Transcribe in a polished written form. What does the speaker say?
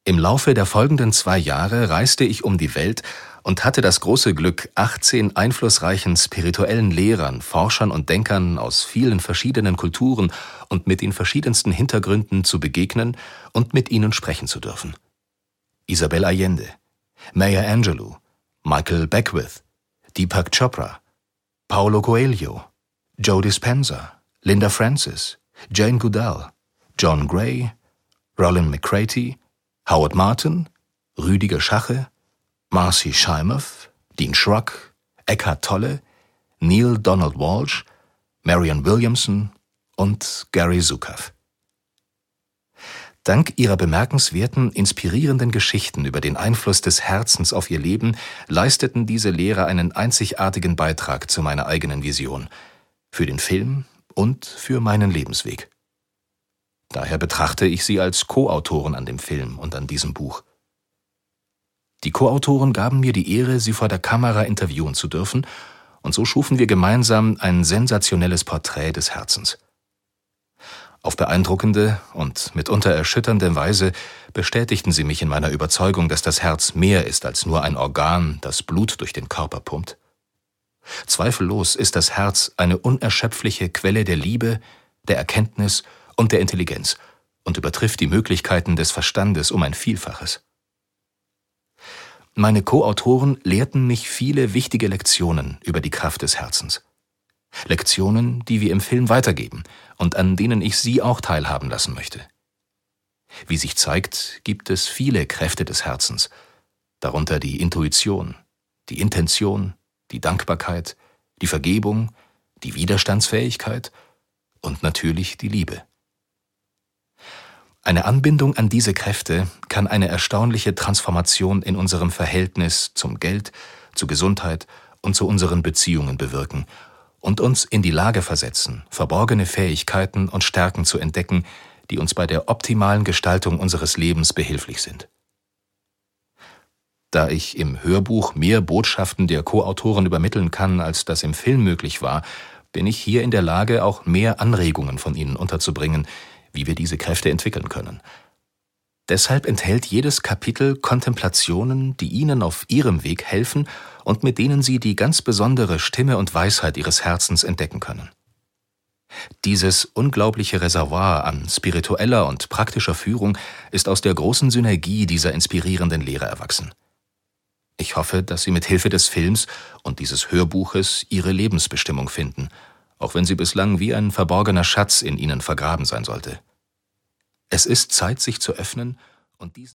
Im Laufe der folgenden 2 Jahre reiste ich um die Welt und hatte das große Glück, 18 einflussreichen spirituellen Lehrern, Forschern und Denkern aus vielen verschiedenen Kulturen und mit den verschiedensten Hintergründen zu begegnen und mit ihnen sprechen zu dürfen. Isabel Allende, Maya Angelou, Michael Beckwith, Deepak Chopra, Paulo Coelho, Joe Dispenza, Linda Francis, Jane Goodall, John Gray, Roland McCraty, Howard Martin, Rüdiger Schache, Marcy Shimoff, Dean Schrock, Eckhart Tolle, Neil Donald Walsh, Marianne Williamson und Gary Zukav. Dank ihrer bemerkenswerten, inspirierenden Geschichten über den Einfluss des Herzens auf ihr Leben leisteten diese Lehrer einen einzigartigen Beitrag zu meiner eigenen Vision, für den Film und für meinen Lebensweg. Daher betrachte ich sie als Co-Autoren an dem Film und an diesem Buch. Die Co-Autoren gaben mir die Ehre, sie vor der Kamera interviewen zu dürfen, und so schufen wir gemeinsam ein sensationelles Porträt des Herzens. Auf beeindruckende und mitunter erschütternde Weise bestätigten sie mich in meiner Überzeugung, dass das Herz mehr ist als nur ein Organ, das Blut durch den Körper pumpt. Zweifellos ist das Herz eine unerschöpfliche Quelle der Liebe, der Erkenntnis und der Intelligenz und übertrifft die Möglichkeiten des Verstandes um ein Vielfaches. Meine Co-Autoren lehrten mich viele wichtige Lektionen über die Kraft des Herzens. Lektionen, die wir im Film weitergeben und an denen ich Sie auch teilhaben lassen möchte. Wie sich zeigt, gibt es viele Kräfte des Herzens, darunter die Intuition, die Intention, die Dankbarkeit, die Vergebung, die Widerstandsfähigkeit und natürlich die Liebe. Eine Anbindung an diese Kräfte kann eine erstaunliche Transformation in unserem Verhältnis zum Geld, zur Gesundheit und zu unseren Beziehungen bewirken und uns in die Lage versetzen, verborgene Fähigkeiten und Stärken zu entdecken, die uns bei der optimalen Gestaltung unseres Lebens behilflich sind. Da ich im Hörbuch mehr Botschaften der Co-Autoren übermitteln kann, als das im Film möglich war, bin ich hier in der Lage, auch mehr Anregungen von ihnen unterzubringen, wie wir diese Kräfte entwickeln können. Deshalb enthält jedes Kapitel Kontemplationen, die Ihnen auf Ihrem Weg helfen und mit denen Sie die ganz besondere Stimme und Weisheit Ihres Herzens entdecken können. Dieses unglaubliche Reservoir an spiritueller und praktischer Führung ist aus der großen Synergie dieser inspirierenden Lehre erwachsen. Ich hoffe, dass Sie mit Hilfe des Films und dieses Hörbuches Ihre Lebensbestimmung finden, auch wenn sie bislang wie ein verborgener Schatz in Ihnen vergraben sein sollte. Es ist Zeit, sich zu öffnen und diesen